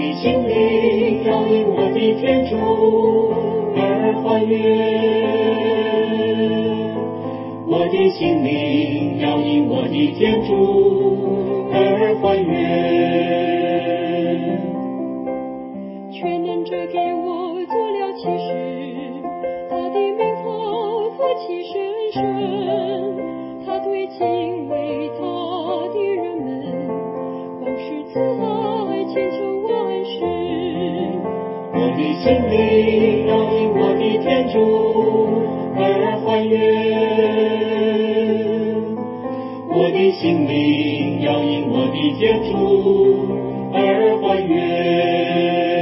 的心灵要因我的天主而欢悦，我的心灵要因我的天主而欢悦。 全能者给我做了启示，他的名号何其神圣，他对敬畏他的人们广施慈爱，千秋万世。 我的心灵要因我的天主而欢悦，我的心灵要因我的天主而欢悦。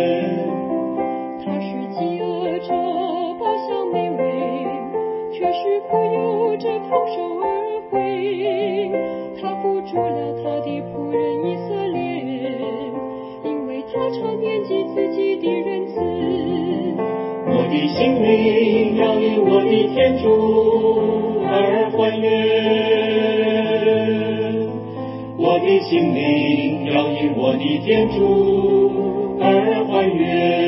他是饥饿者饱享美味，却是富有者空手而归。他扶助了他的仆人以色列，因为他常念及自己的仁慈。 我的心灵要因我的天主而欢悦，我的心灵要因我的天主而欢悦。